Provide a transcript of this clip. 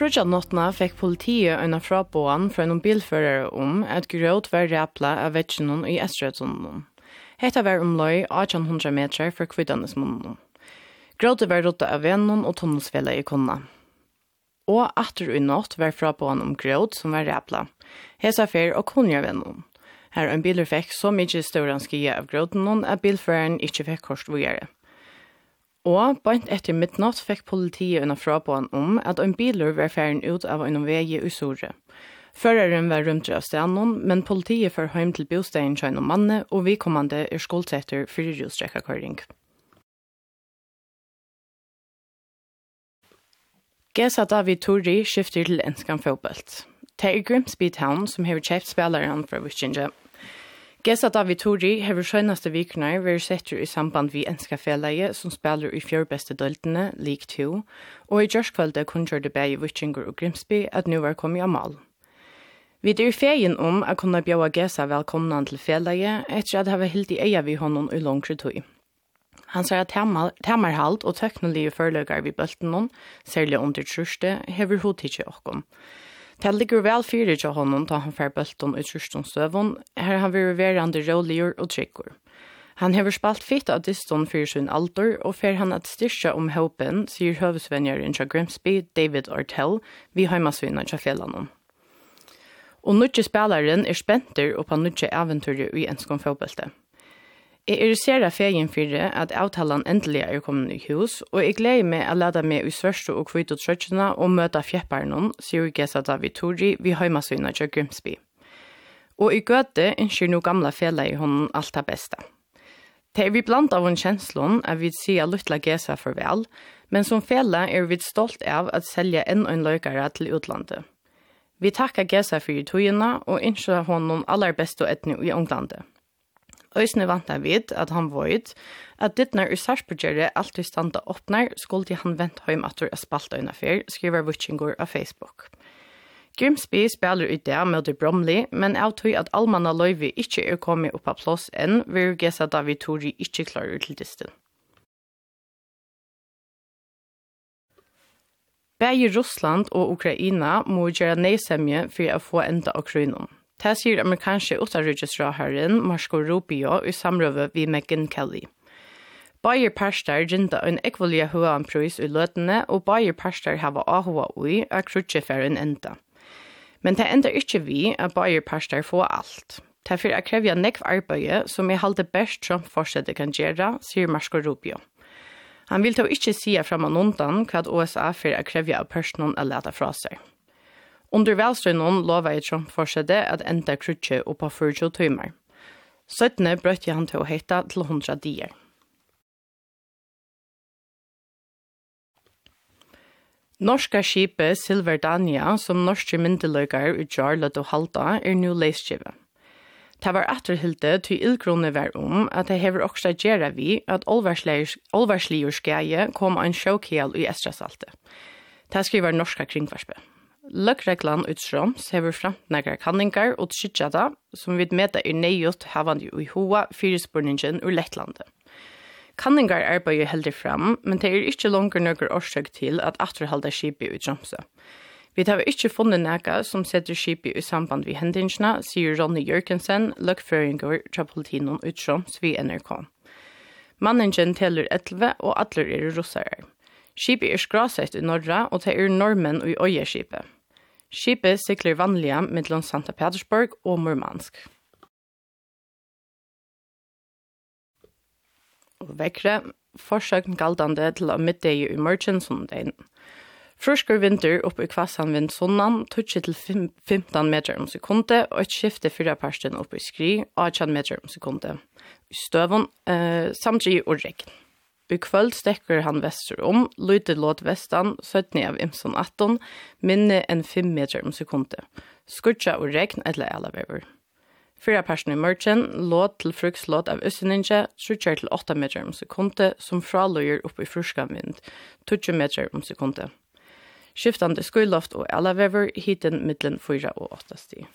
Frødjanåttene fikk politiet en frabåan fra en bilførere at grøt var ræpla av vetsjenen i Estrøtsunden. Hetta var omløy 1800 meter fra Kvidanesmunden. Grøtet var rottet av vennen og tunnelsfellet i konna. Og atter i natt var frabåan grøt som var ræpla. Hesa fer og konjavennen. Her en biler fikk så mye større skia av grøten at bilføreren ikke fikk kors videre. Og bant etter midnatt fikk politiet en frabåan at en biler var ferden ut av en vei i Sore. Føreren var rundt av stenen, men politiet får hjem til bostaden til en mann, og vi kommande skolesetter for russtrekkakøring. Gesa David Tori skifter til enskan fotball. Det Grimsby Town som har kjøpt spilleren fra Vikinge. Gesa David Tori har skjønnaste vikene vært setter i samband vi enska fjellet som spiller i fjørbeste døltene, League 2, og i Gjørskvaldet kunngjør det begge Vikinger og Grimsby at nå var kommet av mal. Vi er ferien å kunne bjøve Gesa velkommen til fjellet etter at det var helt i eia vi honom i langere tid. Han sier at temmerhalt og teknologi foreløger vi bølten, særlig under trusste, hever hodet ikke åkken. Det ligger vel fyrt til honom da han fer bølten i trustens støvun, her han vil verande råligur og tryggur. Han hever spalt fitt av diston for sin alder, og fer han at styrke håpen, sier høvesvenjeren til Grimsby, David Ortell, vi heimasvinner til fjellanum. Og nødje spilleren spenter på nødje eventyr i enskom fotballte. Jeg ser fegin fyrir at avtalen endelig kommet i hus, og jeg gleder meg å lade meg i svørste og kvitt og trøtjene og møte fjepperen, sier Gesa David Tori, vi heimasvinner til Grimsby. Og i Gøte ønsker noe gamle fjellet i hånden alt det beste. Det vi blant av en kjenslån at vi sier luttla Gesa farvel, men som fjellet vi stolt av at selge en løykere til utlandet. Vi takker Gesa for togene og ønsker honom aller beste etne i Unglandet. Øysene vant jeg vid at han vet at dittner i Sarsbjørre alltid standa åpner skulle han vente hjem at du spalt øynefer, skriver Vikinger av Facebook. Grimsby spiller i det med det Bromley, men jeg tror at Almanna Løyvi ikke kommet opp av plass enn, vil Gesa David Tori ikke klarer til distan. Begge Russland og Ukraina må gjøre nedsemje for å få enda av krigen. Det sier amerikanske utenriksrådherren Marco Rubio i samråd med Megyn Kelly. Begge parter rinda en ekvolige høyanpris i løtene, og begge parter hava ahua ui at krutjefæren enda. Men det ender ikke vi at begge parter får alt. Det er for å kreve nekv arbeid som jeg halte best Trump fortsetter kan gjøre, sier Marco Rubio. Han vil ta ikke si frem og undan hva USA for å kreve av personen å lete fra seg. Under velstrønnen lovet Trump fortsette at enda krutje opp på 40 timer. 17. brøtte han til å hete til 100 dier. Norska skipet Silver Dania, som norske myndeløkere i Jarlet og Halta, nå leisskivet. Det var etterhilde til ildgrunnet var at det hever også gjøre vi at olvarslige skjeie kom en sjåkjel i Estrasalte. Det skriver norska kringvarspe. Løkreglan utstrøms hever framtnægre kanningar og skitsjata som vi meta nøyot havande i hoa fyrespurningen ur Lettlandet. Kanningar arbeider heldig fram, men det ikke langer nøkker årsøk til at atterhalda skipet i Tromsø. Vi har ikke funnet næga som setter skipet i samband med hendingene, sier Ronny Jørgensen, løkføringer til politinen utstrøms ved NRK. Manningen teller 11 og atler russere. Skipet skrasett i norra, og det normen i Øyeskipet. Skipet sikler vanlige mellom Santa Petersburg og Murmansk. Og vekkere, forsøken galdande til å middag i morgen sondagen. Frusker vinter oppe i kvassan vind sonnan, 2-15 meter om sekundet, og et skifte 4 parsten oppe i skri, 18 meter om sekundet. I støvun, samtidig og regn. I kvöld stekker han vester om, lydet låt vestan, 17 av Imson 18, minne enn 5 meter om sekundet. Skutja og regn eller elevever. 4 personer i morgen, låt til frukslåt av Øsseninje, 3 til 8 meter om sekundet, som fraløyer opp i fruskan vind, 20 meter om sekundet. Skiftande skuiloft og elevever, hiten middelen 4 og 8 sti.